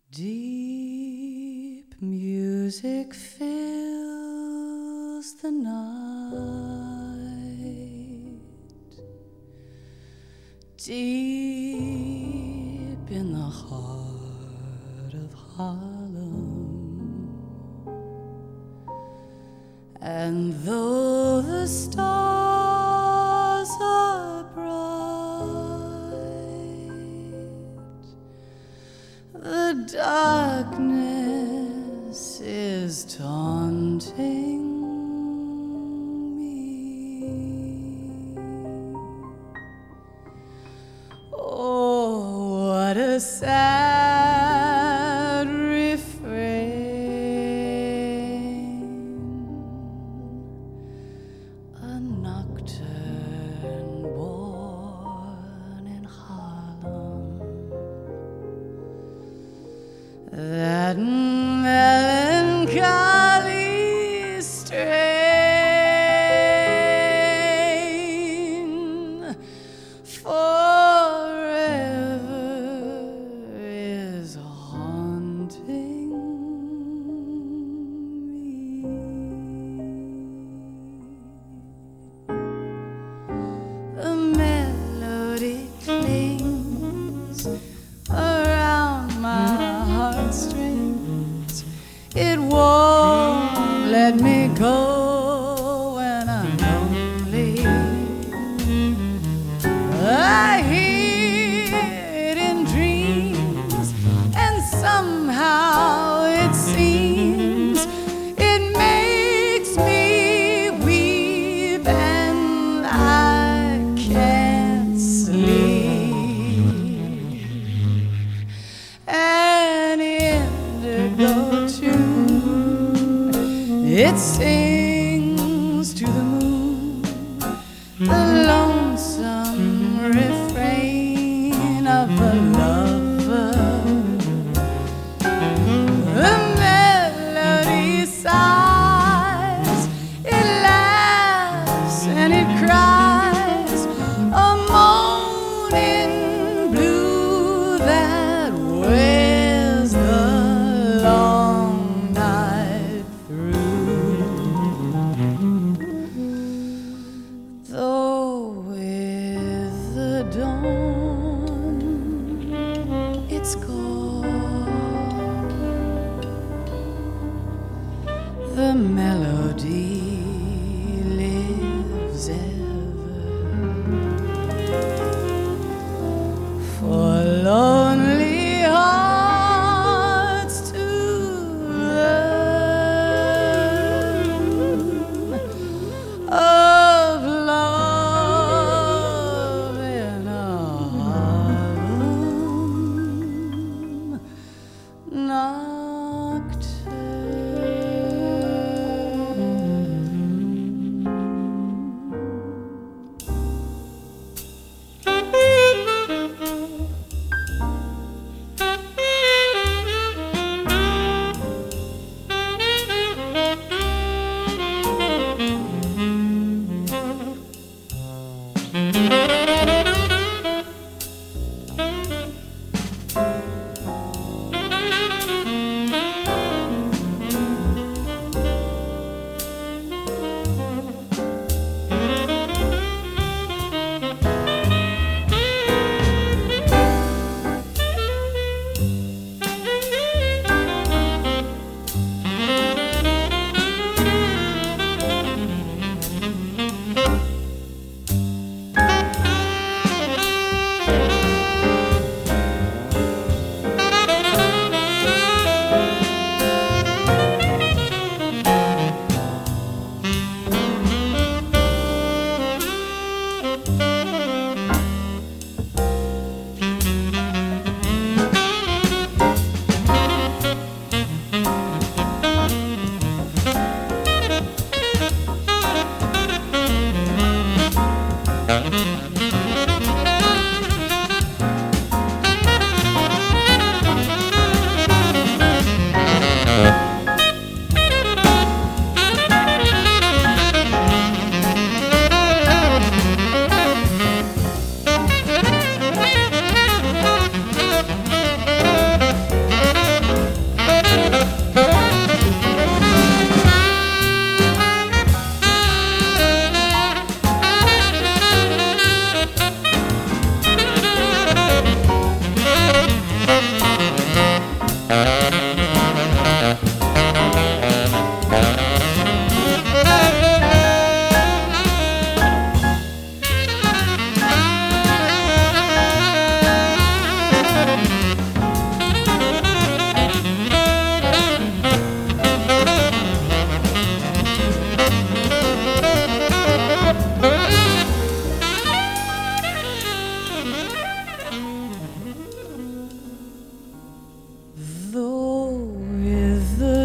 Deep music fills the night, deep in the heart of Harlem. And though the stars are bright, the darkness is taunting me. Oh, what a sad refrain, a nocturne born in Harlem. That melancholy strain forever is haunting me. The melody clings around my heartstrings. It won't let me go when I'm lonely. I hear it in dreams, and somehow it seems it makes me weep, and I can't sleep. An indigo tune, it sings to the moon, the lonesome refrain of a lover. The melody sighs, it laughs and it cries, a moaning blue that wears the long night through. Though with the dawn it's gone, the melody lives ever. For lonely hearts to learn of love in a Harlem nocturne.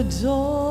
door.